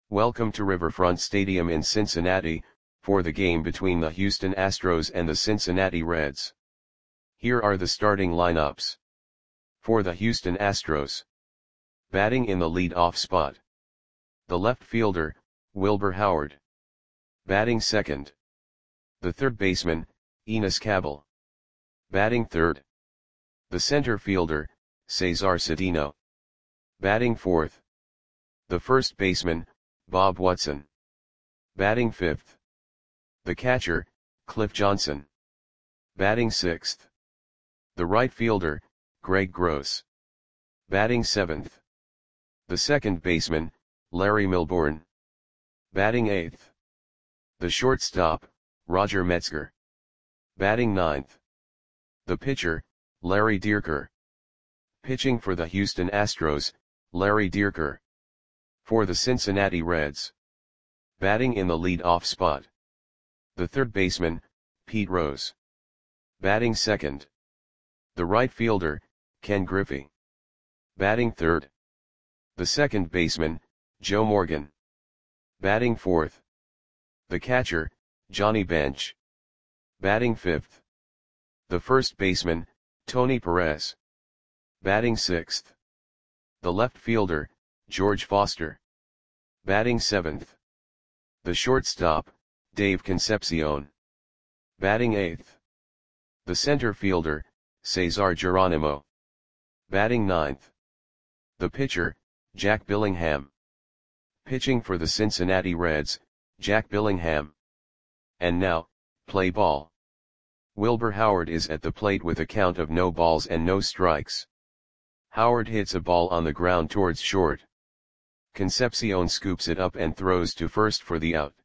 Welcome to Riverfront Stadium in Cincinnati, for the game between the Houston Astros and the Cincinnati Reds. Here are the starting lineups. For the Houston Astros. Batting in the lead-off spot. The left fielder, Wilbur Howard. Batting second. The third baseman, Enos Cabell. Batting third. The center fielder, Cesar Cedeno. Batting fourth. The first baseman, Bob Watson. Batting fifth. The catcher, Cliff Johnson. Batting sixth. The right fielder, Greg Gross. Batting seventh. The second baseman, Larry Milbourne. Batting eighth. The shortstop, Roger Metzger. Batting ninth. The pitcher, Larry Dierker. Pitching for the Houston Astros, Larry Dierker. For the Cincinnati Reds. Batting in the lead-off spot. The third baseman, Pete Rose. Batting second. The right fielder, Ken Griffey. Batting third. The second baseman, Joe Morgan. Batting fourth. The catcher, Johnny Bench. Batting fifth. The first baseman, Tony Perez. Batting sixth. The left fielder, George Foster. Batting seventh. The shortstop, Dave Concepcion. Batting eighth. The center fielder, Cesar Geronimo. Batting ninth. The pitcher, Jack Billingham. Pitching for the Cincinnati Reds, Jack Billingham. And now, play ball. Wilbur Howard is at the plate with a count of no balls and no strikes. Howard hits a ball on the ground towards short. Concepcion scoops it up and throws to first for the out.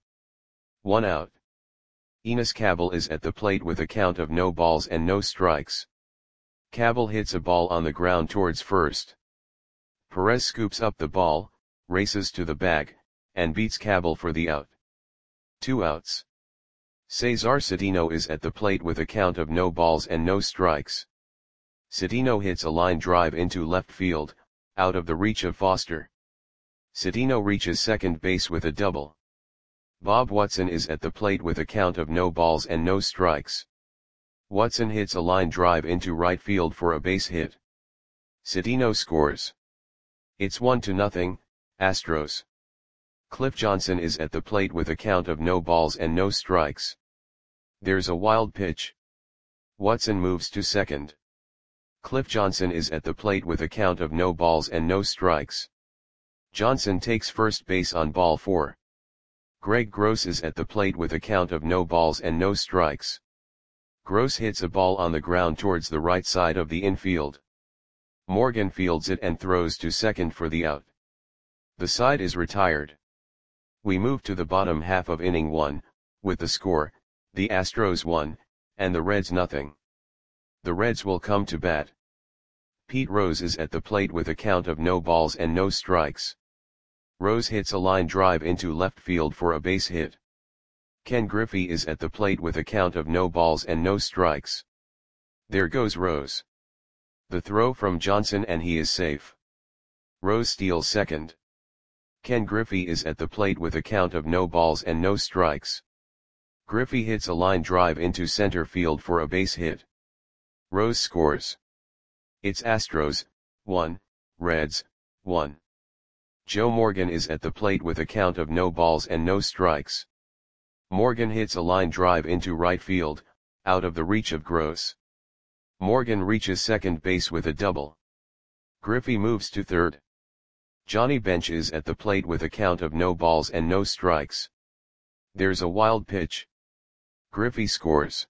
1 out. Enos Cabell is at the plate with a count of no balls and no strikes. Cabell hits a ball on the ground towards first. Perez scoops up the ball, races to the bag, and beats Cabell for the out. 2 outs. Cesar Cedeno is at the plate with a count of no balls and no strikes. Cedeno hits a line drive into left field, out of the reach of Foster. Cedeno reaches second base with a double. Bob Watson is at the plate with a count of no balls and no strikes. Watson hits a line drive into right field for a base hit. Cedeno scores. It's 1-0, Astros. Cliff Johnson is at the plate with a count of no balls and no strikes. There's a wild pitch. Watson moves to second. Cliff Johnson is at the plate with a count of no balls and no strikes. Johnson takes first base on ball 4. Greg Gross is at the plate with a count of no balls and no strikes. Gross hits a ball on the ground towards the right side of the infield. Morgan fields it and throws to second for the out. The side is retired. We move to the bottom half of inning 1, with the score, the Astros 1, and the Reds 0. The Reds will come to bat. Pete Rose is at the plate with a count of no balls and no strikes. Rose hits a line drive into left field for a base hit. Ken Griffey is at the plate with a count of no balls and no strikes. There goes Rose. The throw from Johnson and he is safe. Rose steals second. Ken Griffey is at the plate with a count of no balls and no strikes. Griffey hits a line drive into center field for a base hit. Rose scores. It's Astros, 1, Reds, 1. Joe Morgan is at the plate with a count of no balls and no strikes. Morgan hits a line drive into right field, out of the reach of Gross. Morgan reaches second base with a double. Griffey moves to third. Johnny Bench is at the plate with a count of no balls and no strikes. There's a wild pitch. Griffey scores.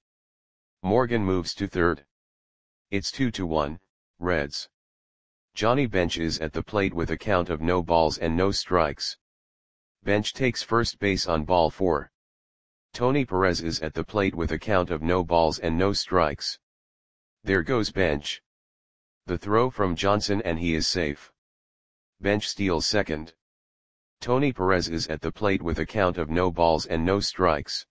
Morgan moves to third. It's 2-1, Reds. Johnny Bench is at the plate with a count of no balls and no strikes. Bench takes first base on ball 4. Tony Perez is at the plate with a count of no balls and no strikes. There goes Bench. The throw from Johnson and he is safe. Bench steals second. Tony Perez is at the plate with a count of no balls and no strikes.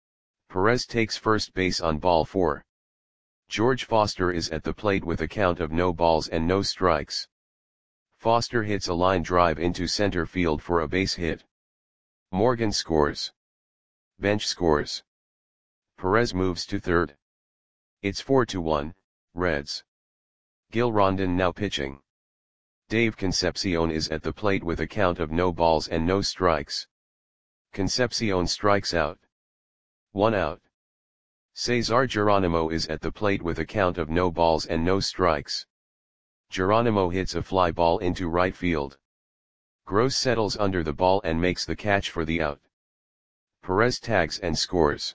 Perez takes first base on ball 4. George Foster is at the plate with a count of no balls and no strikes. Foster hits a line drive into center field for a base hit. Morgan scores. Bench scores. Perez moves to third. It's 4-1, Reds. Gil Rondon now pitching. Dave Concepcion is at the plate with a count of no balls and no strikes. Concepcion strikes out. 1 out. Cesar Geronimo is at the plate with a count of no balls and no strikes. Geronimo hits a fly ball into right field. Gross settles under the ball and makes the catch for the out. Perez tags and scores.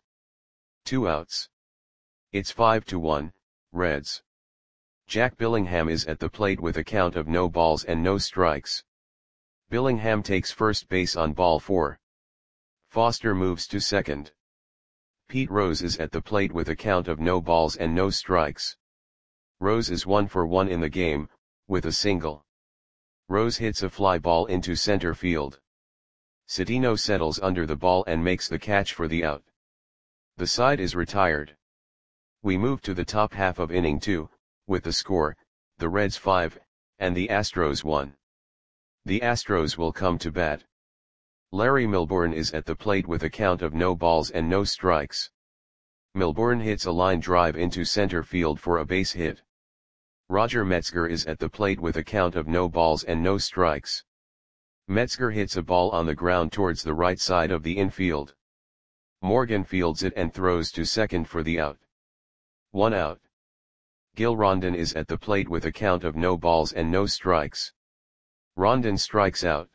2 outs. It's 5-1, Reds. Jack Billingham is at the plate with a count of no balls and no strikes. Billingham takes first base on ball 4. Foster moves to second. Pete Rose is at the plate with a count of no balls and no strikes. Rose is 1 for 1 in the game, with a single. Rose hits a fly ball into center field. Cedeno settles under the ball and makes the catch for the out. The side is retired. We move to the top half of inning 2, with the score, the Reds 5, and the Astros 1. The Astros will come to bat. Larry Milbourne is at the plate with a count of no balls and no strikes. Milbourne hits a line drive into center field for a base hit. Roger Metzger is at the plate with a count of no balls and no strikes. Metzger hits a ball on the ground towards the right side of the infield. Morgan fields it and throws to second for the out. 1 out. Gil Rondon is at the plate with a count of no balls and no strikes. Rondon strikes out.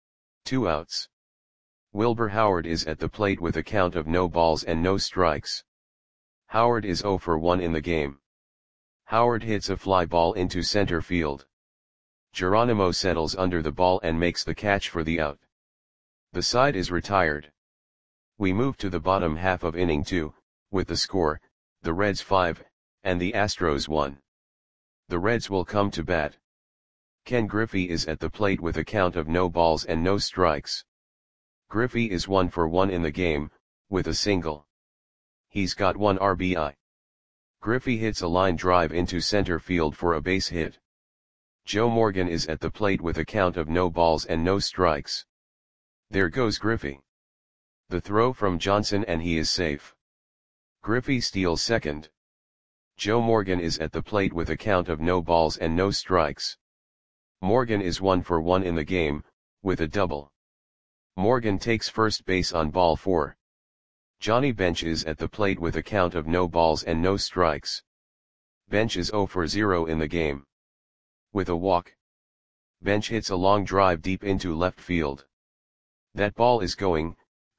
2 outs. Wilbur Howard is at the plate with a count of no balls and no strikes. Howard is 0 for 1 in the game. Howard hits a fly ball into center field. Geronimo settles under the ball and makes the catch for the out. The side is retired. We move to the bottom half of inning 2, with the score, the Reds 5, and the Astros 1. The Reds will come to bat. Ken Griffey is at the plate with a count of no balls and no strikes. Griffey is 1 for 1 in the game, with a single. He's got 1 RBI. Griffey hits a line drive into center field for a base hit. Joe Morgan is at the plate with a count of no balls and no strikes. There goes Griffey. The throw from Johnson and he is safe. Griffey steals second. Joe Morgan is at the plate with a count of no balls and no strikes. Morgan is 1 for 1 in the game, with a double. Morgan takes first base on ball 4. Johnny Bench is at the plate with a count of no balls and no strikes. Bench is 0 for 0 in the game. With a walk. Bench hits a long drive deep into left field. That ball is gone.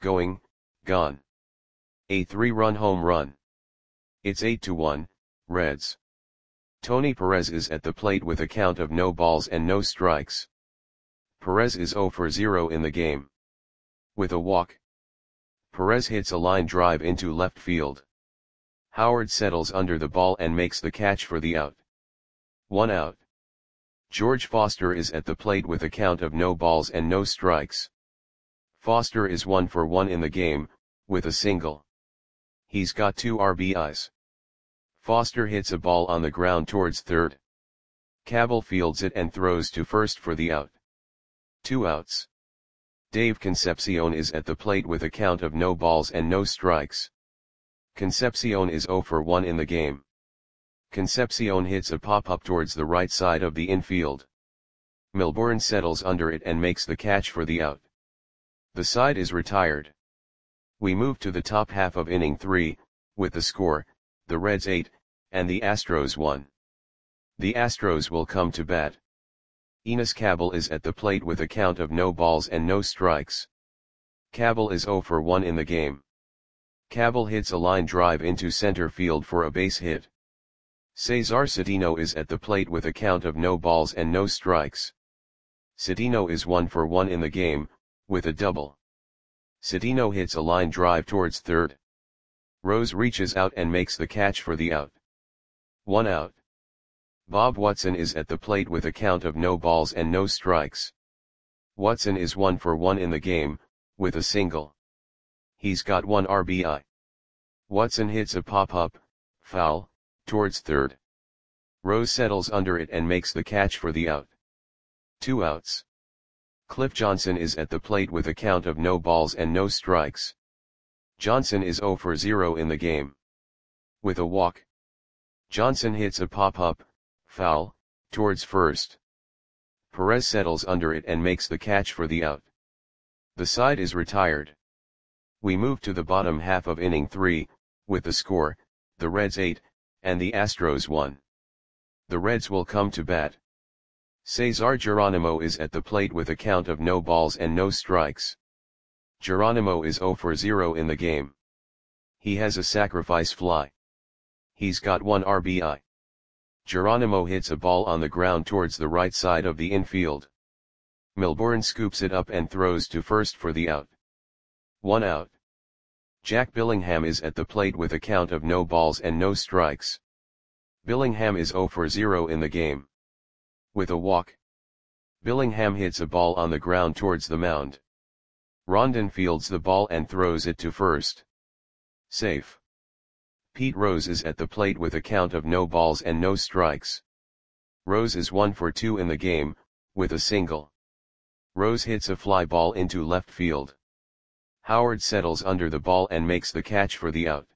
A 3-run home run. It's 8-1, Reds. Tony Perez is at the plate with a count of no balls and no strikes. Perez is 0 for 0 in the game. With a walk. Perez hits a line drive into left field. Howard settles under the ball and makes the catch for the out. 1 out. George Foster is at the plate with a count of no balls and no strikes. Foster is 1 for 1 in the game, with a single. He's got 2 RBIs. Foster hits a ball on the ground towards third. Cabell fields it and throws to first for the out. 2 outs. Dave Concepcion is at the plate with a count of no balls and no strikes. Concepcion is 0 for 1 in the game. Concepcion hits a pop-up towards the right side of the infield. Milbourne settles under it and makes the catch for the out. The side is retired. We move to the top half of inning 3, with the score, the Reds 8, and the Astros 1. The Astros will come to bat. Enos Cabell is at the plate with a count of no balls and no strikes. Cabell is 0 for 1 in the game. Cabell hits a line drive into center field for a base hit. Cesar Cedeno is at the plate with a count of no balls and no strikes. Cedeno is 1 for 1 in the game, with a double. Cedeno hits a line drive towards third. Rose reaches out and makes the catch for the out. 1 out. Bob Watson is at the plate with a count of no balls and no strikes. Watson is 1 for 1 in the game, with a single. He's got 1 RBI. Watson hits a pop-up, foul, towards third. Rose settles under it and makes the catch for the out. 2 outs. Cliff Johnson is at the plate with a count of no balls and no strikes. Johnson is 0 for 0 in the game. With a walk, Johnson hits a pop-up, foul, towards first. Perez settles under it and makes the catch for the out. The side is retired. We move to the bottom half of inning 3, with the score, the Reds 8, and the Astros 1. The Reds will come to bat. Cesar Geronimo is at the plate with a count of no balls and no strikes. Geronimo is 0 for 0 in the game. He has a sacrifice fly. He's got 1 RBI. Geronimo hits a ball on the ground towards the right side of the infield. Milbourne scoops it up and throws to first for the out. 1 out. Jack Billingham is at the plate with a count of no balls and no strikes. Billingham is 0 for 0 in the game. With a walk, Billingham hits a ball on the ground towards the mound. Rondon fields the ball and throws it to first. Safe. Pete Rose is at the plate with a count of no balls and no strikes. Rose is 1 for 2 in the game, with a single. Rose hits a fly ball into left field. Howard settles under the ball and makes the catch for the out.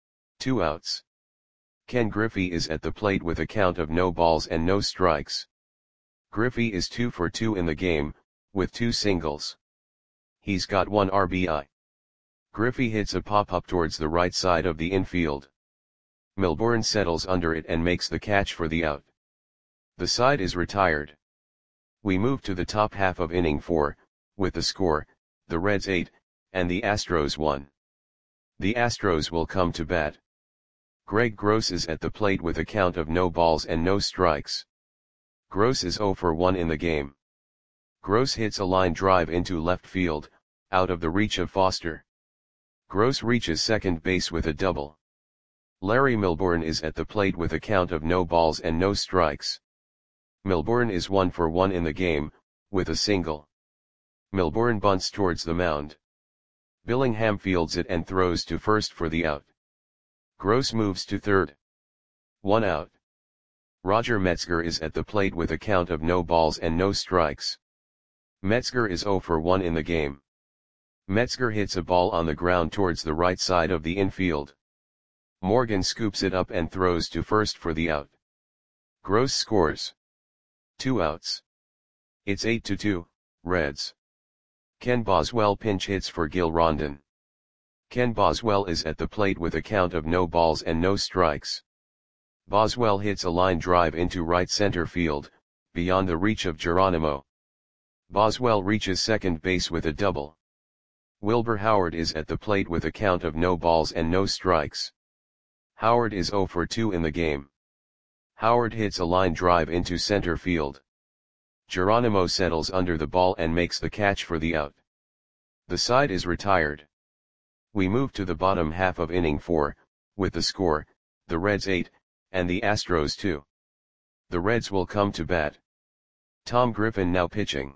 2 outs. Ken Griffey is at the plate with a count of no balls and no strikes. Griffey is 2 for 2 in the game, with 2 singles. He's got 1 RBI. Griffey hits a pop-up towards the right side of the infield. Milbourne settles under it and makes the catch for the out. The side is retired. We move to the top half of inning 4, with the score, the Reds 8, and the Astros 1. The Astros will come to bat. Greg Gross is at the plate with a count of no balls and no strikes. Gross is 0 for 1 in the game. Gross hits a line drive into left field, out of the reach of Foster. Gross reaches second base with a double. Larry Milbourne is at the plate with a count of no balls and no strikes. Milbourne is 1 for 1 in the game, with a single. Milbourne bunts towards the mound. Billingham fields it and throws to first for the out. Gross moves to third. 1 out. Roger Metzger is at the plate with a count of no balls and no strikes. Metzger is 0 for 1 in the game. Metzger hits a ball on the ground towards the right side of the infield. Morgan scoops it up and throws to first for the out. Gross scores. 2 outs. It's 8-2, Reds. Ken Boswell pinch hits for Gil Rondon. Ken Boswell is at the plate with a count of no balls and no strikes. Boswell hits a line drive into right center field, beyond the reach of Geronimo. Boswell reaches second base with a double. Wilbur Howard is at the plate with a count of no balls and no strikes. Howard is 0 for 2 in the game. Howard hits a line drive into center field. Geronimo settles under the ball and makes the catch for the out. The side is retired. We move to the bottom half of inning 4, with the score, the Reds 8, and the Astros 2. The Reds will come to bat. Tom Griffin now pitching.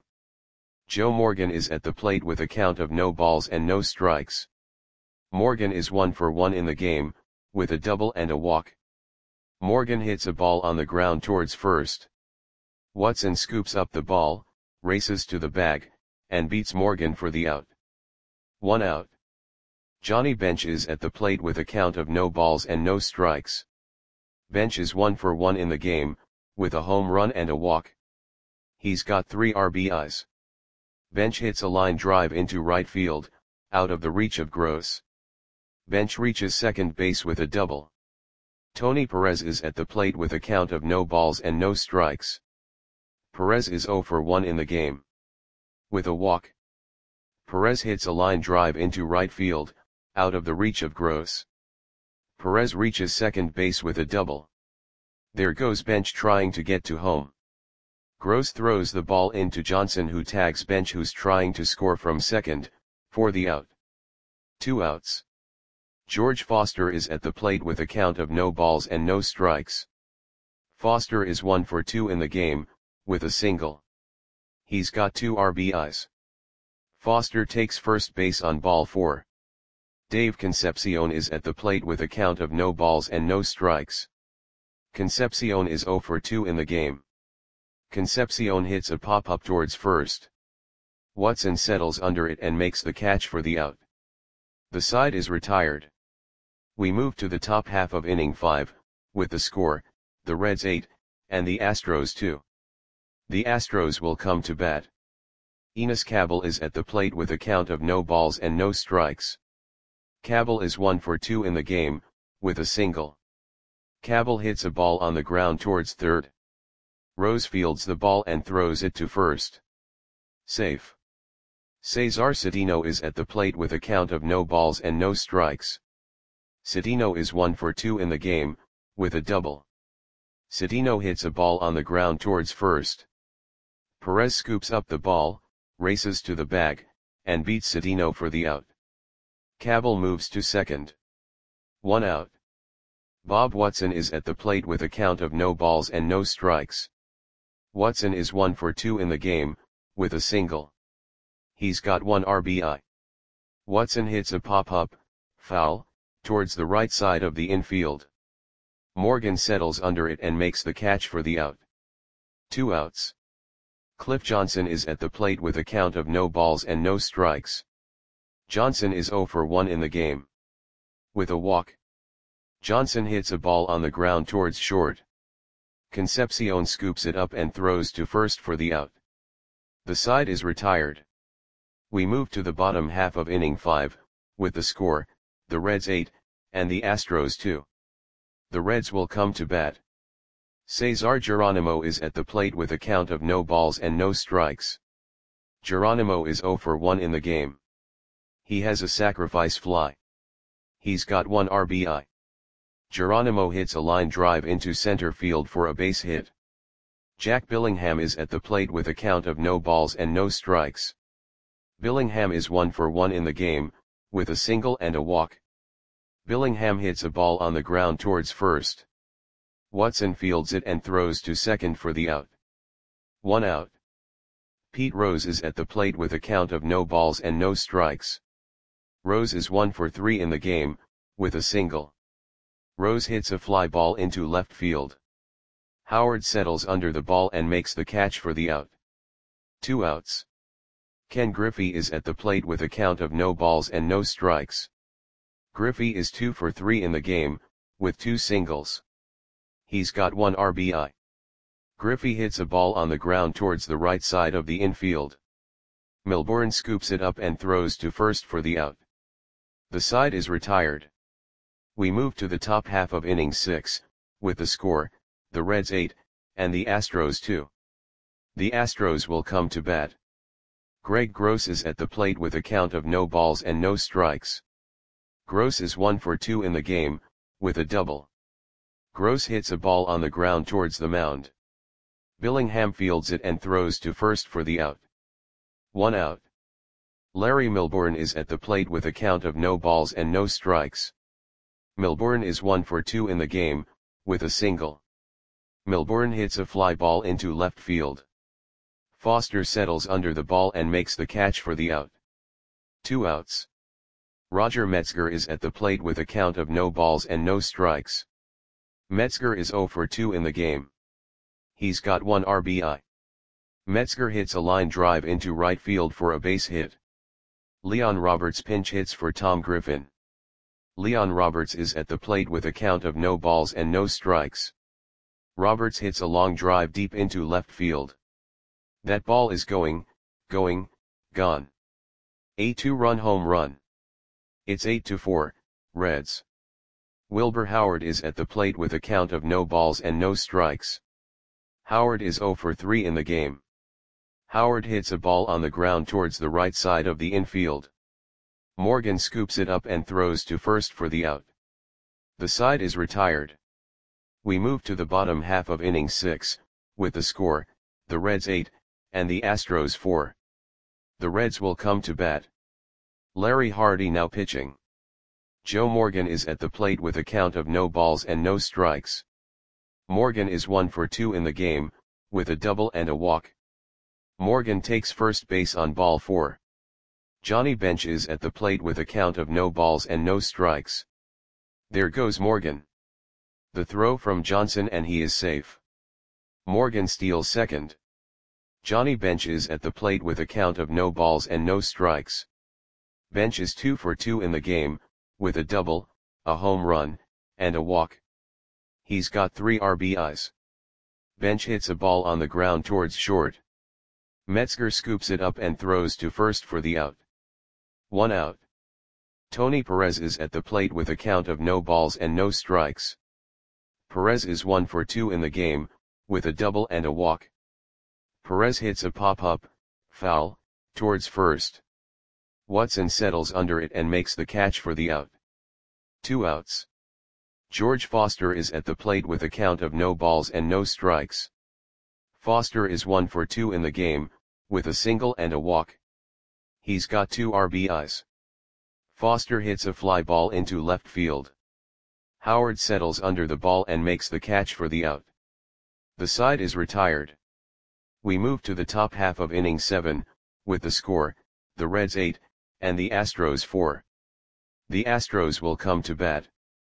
Joe Morgan is at the plate with a count of no balls and no strikes. Morgan is 1 for 1 in the game, with a double and a walk. Morgan hits a ball on the ground towards first. Watson scoops up the ball, races to the bag, and beats Morgan for the out. 1 out. Johnny Bench is at the plate with a count of no balls and no strikes. Bench is 1 for 1 in the game, with a home run and a walk. He's got 3 RBIs. Bench hits a line drive into right field, out of the reach of Gross. Bench reaches second base with a double. Tony Perez is at the plate with a count of no balls and no strikes. Perez is 0 for 1 in the game. With a walk, Perez hits a line drive into right field, out of the reach of Gross. Perez reaches second base with a double. There goes Bench trying to get to home. Gross throws the ball into Johnson, who tags Bench, who's trying to score from second, for the out. 2 outs. George Foster is at the plate with a count of no balls and no strikes. Foster is 1 for 2 in the game, with a single. He's got 2 RBIs. Foster takes first base on ball 4. Dave Concepcion is at the plate with a count of no balls and no strikes. Concepcion is 0 for 2 in the game. Concepcion hits a pop-up towards first. Watson settles under it and makes the catch for the out. The side is retired. We move to the top half of inning 5, with the score, the Reds 8, and the Astros 2. The Astros will come to bat. Enos Cabell is at the plate with a count of no balls and no strikes. Cabell is 1 for 2 in the game, with a single. Cabell hits a ball on the ground towards third. Rose fields the ball and throws it to first. Safe. Cesar Cedeno is at the plate with a count of no balls and no strikes. Cedeno is 1 for 2 in the game, with a double. Cedeno hits a ball on the ground towards first. Perez scoops up the ball, races to the bag, and beats Cedeno for the out. Cabell moves to second. 1 out. Bob Watson is at the plate with a count of no balls and no strikes. Watson is 1 for 2 in the game, with a single. He's got 1 RBI. Watson hits a pop-up, foul, towards the right side of the infield. Morgan settles under it and makes the catch for the out. 2 outs. Cliff Johnson is at the plate with a count of no balls and no strikes. Johnson is 0 for 1 in the game. With a walk. Johnson hits a ball on the ground towards short. Concepcion scoops it up and throws to first for the out. The side is retired. We move to the bottom half of inning 5, with the score, the Reds 8, and the Astros 2. The Reds will come to bat. Cesar Geronimo is at the plate with a count of no balls and no strikes. Geronimo is 0 for 1 in the game. He has a sacrifice fly. He's got 1 RBI. Geronimo hits a line drive into center field for a base hit. Jack Billingham is at the plate with a count of no balls and no strikes. Billingham is 1 for 1 in the game, with a single and a walk. Billingham hits a ball on the ground towards first. Watson fields it and throws to second for the out. 1 out. Pete Rose is at the plate with a count of no balls and no strikes. Rose is 1 for 3 in the game, with a single. Rose hits a fly ball into left field. Howard settles under the ball and makes the catch for the out. 2 outs. Ken Griffey is at the plate with a count of no balls and no strikes. Griffey is 2 for 3 in the game, with 2 singles. He's got 1 RBI. Griffey hits a ball on the ground towards the right side of the infield. Milbourne scoops it up and throws to first for the out. The side is retired. We move to the top half of inning 6, with the score, the Reds 8, and the Astros 2. The Astros will come to bat. Greg Gross is at the plate with a count of no balls and no strikes. Gross is 1 for 2 in the game, with a double. Gross hits a ball on the ground towards the mound. Billingham fields it and throws to first for the out. 1 out. Larry Milbourne is at the plate with a count of no balls and no strikes. Milbourne is 1 for 2 in the game, with a single. Milbourne hits a fly ball into left field. Foster settles under the ball and makes the catch for the out. 2 outs. Roger Metzger is at the plate with a count of no balls and no strikes. Metzger is 0 for 2 in the game. He's got 1 RBI. Metzger hits a line drive into right field for a base hit. Leon Roberts pinch hits for Tom Griffin. Leon Roberts is at the plate with a count of no balls and no strikes. Roberts hits a long drive deep into left field. That ball is gone. A 2-run home run. It's 8-4, Reds. Wilbur Howard is at the plate with a count of no balls and no strikes. Howard is 0 for 3 in the game. Howard hits a ball on the ground towards the right side of the infield. Morgan scoops it up and throws to first for the out. The side is retired. We move to the bottom half of inning 6, with the score, the Reds 8, and the Astros 4. The Reds will come to bat. Larry Hardy now pitching. Joe Morgan is at the plate with a count of no balls and no strikes. Morgan is 1 for 2 in the game, with a double and a walk. Morgan takes first base on ball 4. Johnny Bench is at the plate with a count of no balls and no strikes. There goes Morgan. The throw from Johnson and he is safe. Morgan steals second. Johnny Bench is at the plate with a count of no balls and no strikes. Bench is 2 for 2 in the game, with a double, a home run, and a walk. He's got 3 RBIs. Bench hits a ball on the ground towards short. Metzger scoops it up and throws to first for the out. 1 out. Tony Perez is at the plate with a count of no balls and no strikes. Perez is 1 for 2 in the game, with a double and a walk. Perez hits a pop-up, foul, towards first. Watson settles under it and makes the catch for the out. 2 outs. George Foster is at the plate with a count of no balls and no strikes. Foster is 1 for 2 in the game, with a single and a walk. He's got 2 RBIs. Foster hits a fly ball into left field. Howard settles under the ball and makes the catch for the out. The side is retired. We move to the top half of inning 7, with the score, the Reds 8, and the Astros 4. The Astros will come to bat.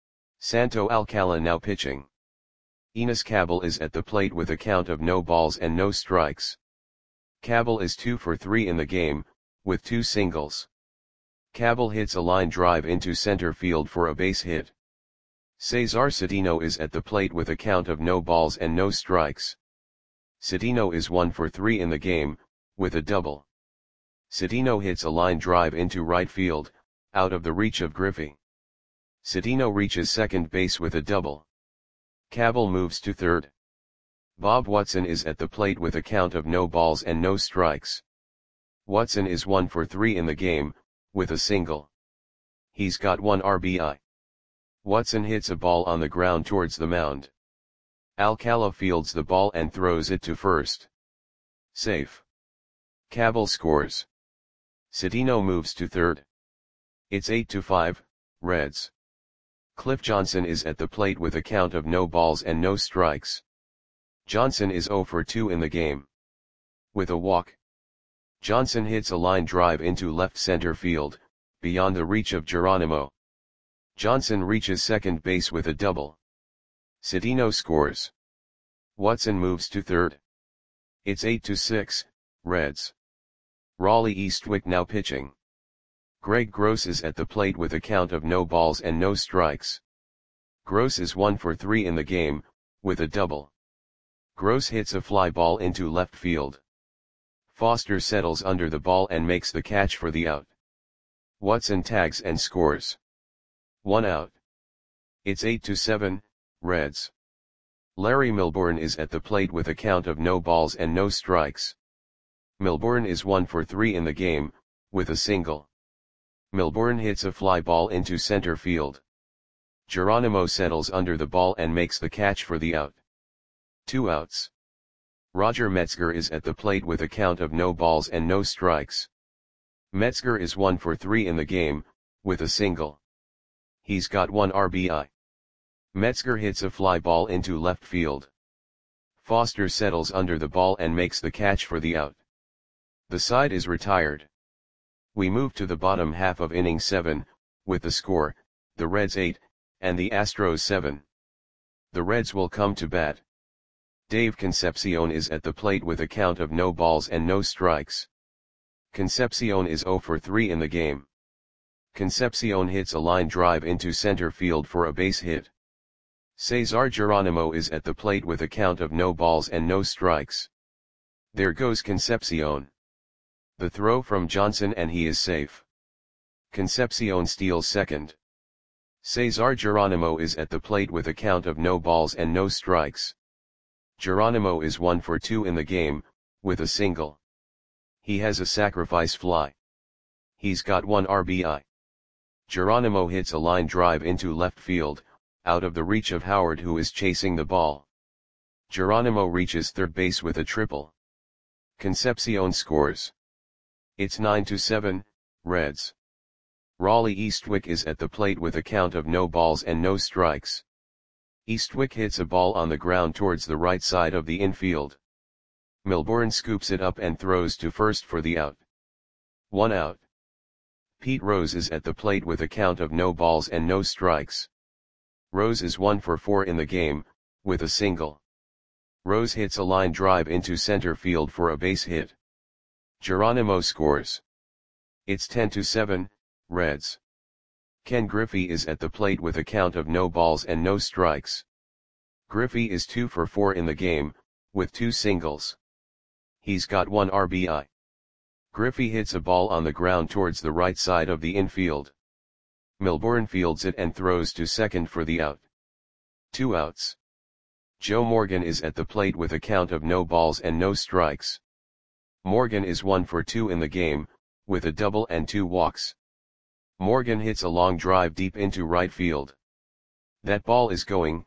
Santo Alcala now pitching. Enos Cabell is at the plate with a count of no balls and no strikes. Cabell is 2 for 3 in the game, with 2 singles. Cabell hits a line drive into center field for a base hit. Cesar Cedeno is at the plate with a count of no balls and no strikes. Cedeno is 1 for 3 in the game, with a double. Cedeno hits a line drive into right field, out of the reach of Griffey. Cedeno reaches second base with a double. Cabell moves to third. Bob Watson is at the plate with a count of no balls and no strikes. Watson is 1 for 3 in the game, with a single. He's got 1 RBI. Watson hits a ball on the ground towards the mound. Alcala fields the ball and throws it to first. Safe. Cabell scores. Cedeno moves to third. It's 8-5, Reds. Cliff Johnson is at the plate with a count of no balls and no strikes. Johnson is 0 for 2 in the game. With a walk. Johnson hits a line drive into left center field, beyond the reach of Geronimo. Johnson reaches second base with a double. Cedeno scores. Watson moves to third. It's 8-6, Reds. Raleigh Eastwick now pitching. Greg Gross is at the plate with a count of no balls and no strikes. Gross is 1 for 3 in the game, with a double. Gross hits a fly ball into left field. Foster settles under the ball and makes the catch for the out. Watson tags and scores. 1 out. It's 8-7, Reds. Larry Milbourne is at the plate with a count of no balls and no strikes. Milbourne is 1 for 3 in the game, with a single. Milbourne hits a fly ball into center field. Geronimo settles under the ball and makes the catch for the out. 2 outs. Roger Metzger is at the plate with a count of no balls and no strikes. Metzger is 1 for 3 in the game, with a single. He's got 1 RBI. Metzger hits a fly ball into left field. Foster settles under the ball and makes the catch for the out. The side is retired. We move to the bottom half of inning 7, with the score, the Reds 8, and the Astros 7. The Reds will come to bat. Dave Concepcion is at the plate with a count of no balls and no strikes. Concepcion is 0 for 3 in the game. Concepcion hits a line drive into center field for a base hit. Cesar Geronimo is at the plate with a count of no balls and no strikes. There goes Concepcion. The throw from Johnson and he is safe. Concepcion steals second. Cesar Geronimo is at the plate with a count of no balls and no strikes. Geronimo is 1 for 2 in the game, with a single. He has a sacrifice fly. He's got 1 RBI. Geronimo hits a line drive into left field, out of the reach of Howard who is chasing the ball. Geronimo reaches third base with a triple. Concepcion scores. It's 9-7, Reds. Raleigh Eastwick is at the plate with a count of no balls and no strikes. Eastwick hits a ball on the ground towards the right side of the infield. Milbourne scoops it up and throws to first for the out. 1 out. Pete Rose is at the plate with a count of no balls and no strikes. Rose is 1 for 4 in the game, with a single. Rose hits a line drive into center field for a base hit. Geronimo scores. It's 10-7, Reds. Ken Griffey is at the plate with a count of no balls and no strikes. Griffey is 2 for 4 in the game, with 2 singles. He's got 1 RBI. Griffey hits a ball on the ground towards the right side of the infield. Milbourne fields it and throws to second for the out. 2 outs. Joe Morgan is at the plate with a count of no balls and no strikes. Morgan is 1 for 2 in the game, with a double and 2 walks. Morgan hits a long drive deep into right field. That ball is gone.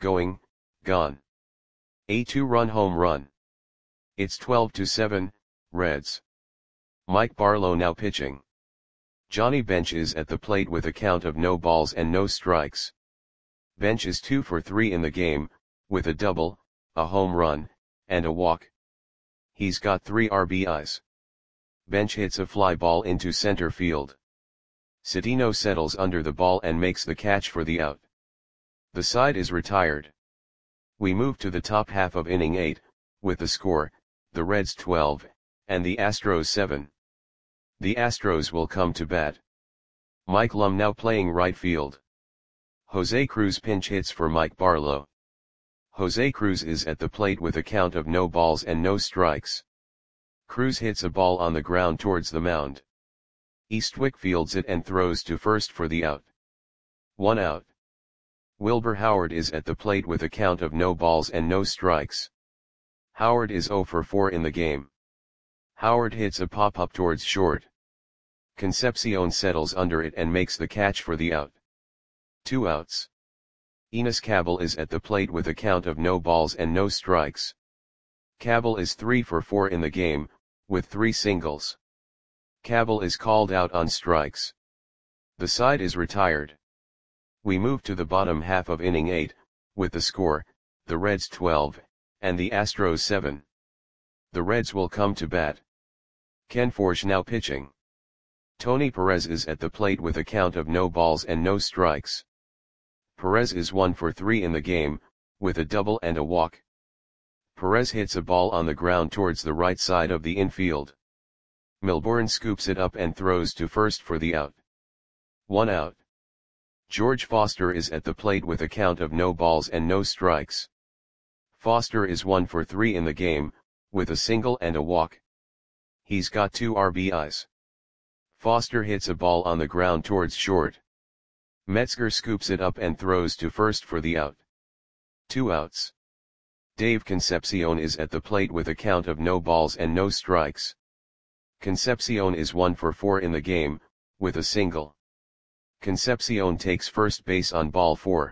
A 2-run home run. It's 12-7, Reds. Mike Barlow now pitching. Johnny Bench is at the plate with a count of no balls and no strikes. Bench is 2 for 3 in the game, with a double, a home run, and a walk. He's got 3 RBIs. Bench hits a fly ball into center field. Cedeno settles under the ball and makes the catch for the out. The side is retired. We move to the top half of inning 8, with the score, the Reds 12, and the Astros 7. The Astros will come to bat. Mike Lum now playing right field. Jose Cruz pinch hits for Mike Barlow. Jose Cruz is at the plate with a count of no balls and no strikes. Cruz hits a ball on the ground towards the mound. Eastwick fields it and throws to first for the out. 1 out. Wilbur Howard is at the plate with a count of no balls and no strikes. Howard is 0 for 4 in the game. Howard hits a pop-up towards short. Concepcion settles under it and makes the catch for the out. 2 outs. Enos Cabell is at the plate with a count of no balls and no strikes. Cabell is 3 for 4 in the game, with 3 singles. Cabell is called out on strikes. The side is retired. We move to the bottom half of inning 8, with the score, the Reds 12, and the Astros 7. The Reds will come to bat. Ken Forsch now pitching. Tony Perez is at the plate with a count of no balls and no strikes. Perez is 1 for 3 in the game, with a double and a walk. Perez hits a ball on the ground towards the right side of the infield. Milbourne scoops it up and throws to first for the out. 1 out. George Foster is at the plate with a count of no balls and no strikes. Foster is 1 for 3 in the game, with a single and a walk. He's got 2 RBIs. Foster hits a ball on the ground towards short. Metzger scoops it up and throws to first for the out. 2 outs. Dave Concepcion is at the plate with a count of no balls and no strikes. Concepcion is 1 for 4 in the game, with a single. Concepcion takes first base on ball 4.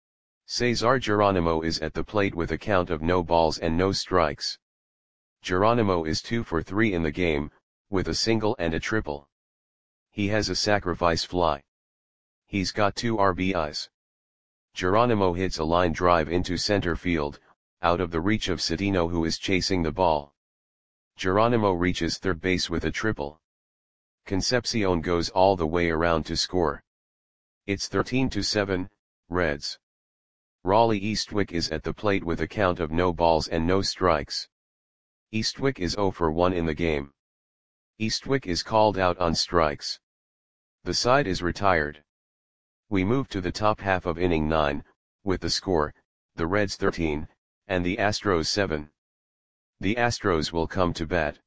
Cesar Geronimo is at the plate with a count of no balls and no strikes. Geronimo is 2 for 3 in the game, with a single and a triple. He has a sacrifice fly. He's got 2 RBIs. Geronimo hits a line drive into center field, out of the reach of Cedeno, who is chasing the ball. Geronimo reaches third base with a triple. Concepcion goes all the way around to score. It's 13-7, Reds. Raleigh Eastwick is at the plate with a count of no balls and no strikes. Eastwick is 0 for 1 in the game. Eastwick is called out on strikes. The side is retired. We move to the top half of inning 9, with the score, the Reds 13, and the Astros 7. The Astros will come to bat.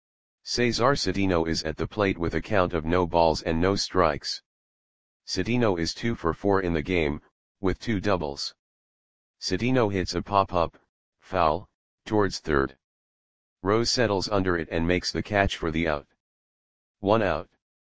Cesar Cedeno is at the plate with a count of no balls and no strikes. Cedeno is 2 for 4 in the game, with 2 doubles. Cedeno hits a pop-up, foul, towards third. Rose settles under it and makes the catch for the out. 1 out.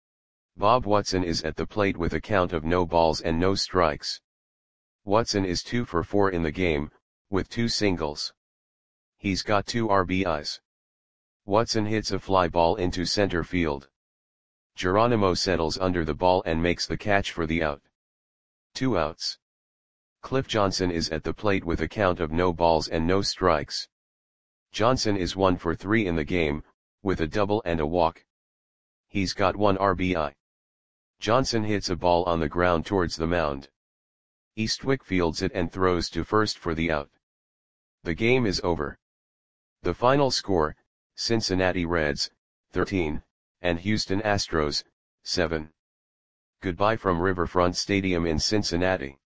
Bob Watson is at the plate with a count of no balls and no strikes. Watson is 2 for 4 in the game, with 2 singles. He's got 2 RBIs. Watson hits a fly ball into center field. Geronimo settles under the ball and makes the catch for the out. 2 outs. Cliff Johnson is at the plate with a count of no balls and no strikes. Johnson is 1 for 3 in the game, with a double and a walk. He's got 1 RBI. Johnson hits a ball on the ground towards the mound. Eastwick fields it and throws to first for the out. The game is over. The final score, Cincinnati Reds, 13, and Houston Astros, 7. Goodbye from Riverfront Stadium in Cincinnati.